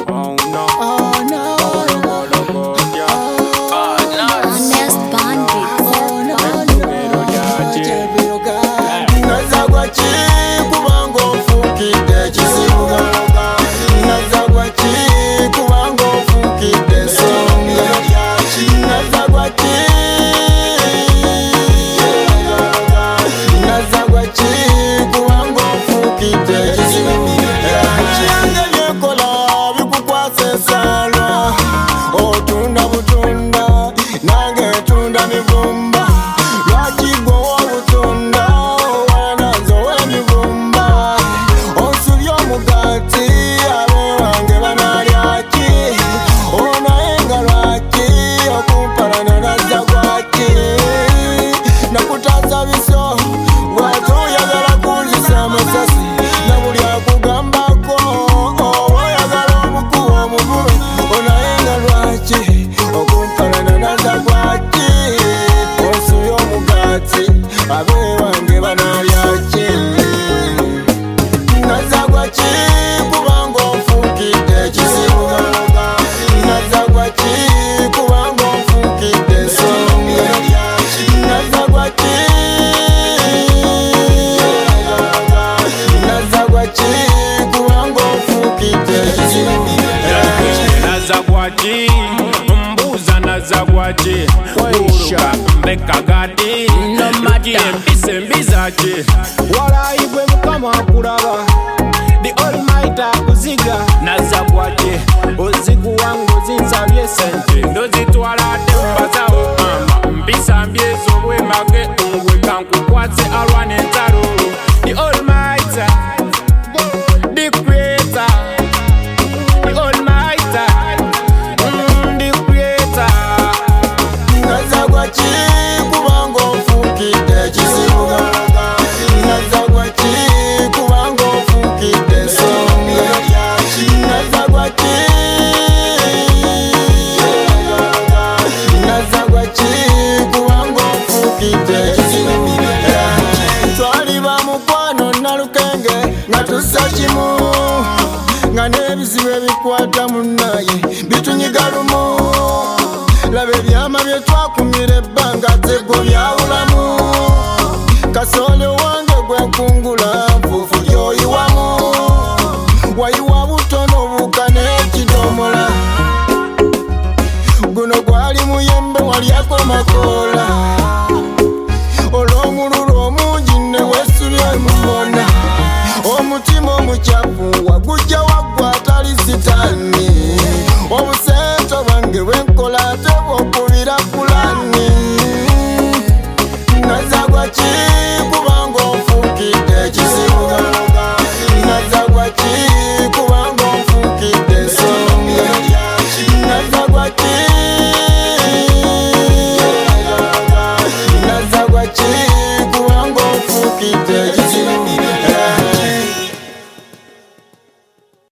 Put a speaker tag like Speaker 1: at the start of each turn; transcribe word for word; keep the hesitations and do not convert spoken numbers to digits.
Speaker 1: Oh no,
Speaker 2: Oh no,
Speaker 1: loco, loco, yeah.
Speaker 2: oh no,
Speaker 3: Honest Bandit.
Speaker 2: oh no,
Speaker 1: Pero ya, che.
Speaker 2: chebiruka. Nazagwa chi kubanga ofukidde kizibu. Nazagwa chi kubanga ofukidde ensonga. Nazagwa chi, nazagwa chi kubanga ofukidde kizibu. Yange byekola bikukwasa ensalwa. Otunda butunda nange tunda mivumba. Lwaki gwe w'obutunda wananze ow'emivumba. Onsubye omugaati abe wange banaalya ki? Onaye nga lwaki okumpalana nazagwa ki? Nakutaza biso lwaki oyagala kunzisa amasasi na buli akugambako oba oyagala omukuba omugube. Onaye nga lwaki okumpalana nazagwa ki? Onsubye omugaati abe wange banaalya ki? Nazagwa ki kubanga onfukidde ekizibu. Nazagwa ki kubanga onfukidde ensonga. Nazagwa ki, nazagwa ki kubanga onfukidde ekizibu.
Speaker 1: Nazagwa chi, mbuza nazagwa chi. Uruka mbeka gadi, nuki embise mbiza chi. Walayi gwe mukama akulaba, the almighty akuziga. Nazagwa chi, ozigu wangu zinzabye sente. Ndozitwala ate mbazawo mama, mbisa mbyezo bwemage ungwe kankukwatse alwane ntalo. The almighty, the creator, the almighty, mm, the creator.
Speaker 2: Nazagwa ki kubanga onfukidde ekizibu. Nazagwa ki kubanga onfukidde ensonga. Nazagwa ki, nazagwa ki kubanga onfukidde ekizibu. Twali ba mukwano nalukenge nga tussa kimu, nga n'ebizibu ebikwata munnaye bitunyiga lumu. Laba ebyama bye twakumira ebbanga tego byawulamu. Kasooli owange gwe nkungula nfuufu gy'oyiwamu. Wayiwa butono buka n'ekidomola. Guno gwali muyembe walyako makoola. Olw'omululu omungi ne weesubye mubona. Omutima omukyafu wagujja waggwa atali sitaani. Obusa